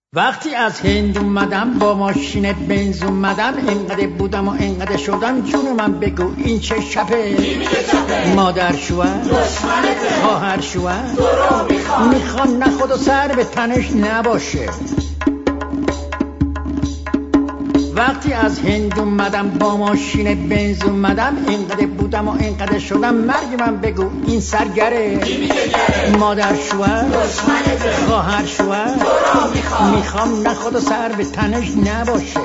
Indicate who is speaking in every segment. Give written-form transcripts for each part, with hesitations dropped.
Speaker 1: وقتی از هند اومدم با ماشین بنز اومدم، اینقدر بودم و اینقدر شدم، جون من بگو این چه شبه؟ مادر شوهر خواهر شوهر میخوام نه خود و سر به تنش نباشه. وقتی از هند اومدم با ماشین بنز اومدم، اینقدر بودم و اینقدر شدم، مرگ من بگو این سرگره؟ مادر شوهر خواهر شوهر میخوام نه خود و سر به تنش نباشه.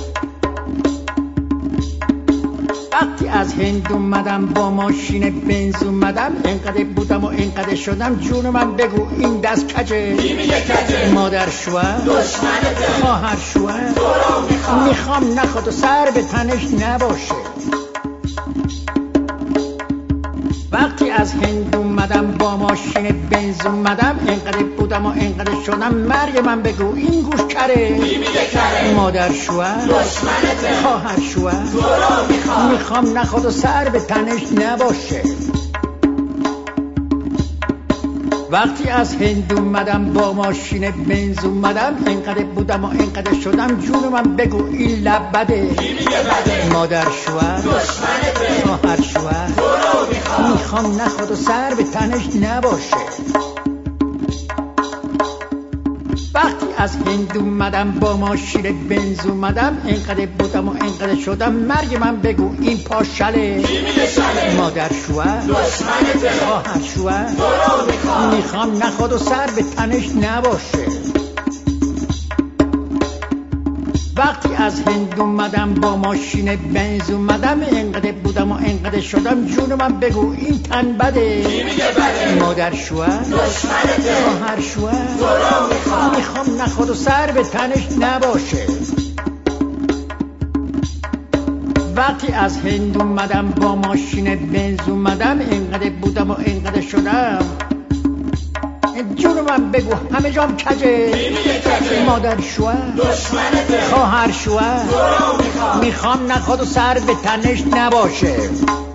Speaker 1: وقتی از هند اومدم با ماشین بنز اومدم، اینقدر بودم و اینقدر شدم، جون من بگو این دست کجه؟ مادر شوهر خواهر شوهر میخوام نه خود و سر به تنش نباشه. وقتی از هند اومدم با ماشین بنز اومدم، اینقدر بودم و اینقدر شدم، مرگ من بگو این گوش کره؟ مادر شوهر خواهر شوهر میخوام نه خود و سر به تنش نباشه. وقتی از هند اومدم با ماشین بنز اومدم، اینقدر بودم و اینقدر شدم، جون من بگو این لب بده؟ مادر شوهر خواهر شوهر میخوام نه خود و سر به تنش نباشه. وقتی از هند اومدم با ماشین بنز اومدم، اینقدر بودم و اینقدر شدم، مرگ من بگو این پاشله؟ مادر شوهر خواهر شوهر میخوام نه خود و سر به تنش نباشه. وقتی از هند اومدم با ماشین بنز اومدم، اینقدر بودم و اینقدر شدم، جون من بگو این تن بده؟ مادر شوهر خواهر شوهر میخوام نه خود و سر به تنش نباشه. وقتی از هند اومدم با ماشین بنز اومدم، اینقدر بودم و اینقدر شدم، جون من بگو همه جام کجه؟ مادر شوهر خواهر شوهر میخوام نه خود و سر به تنش نباشه.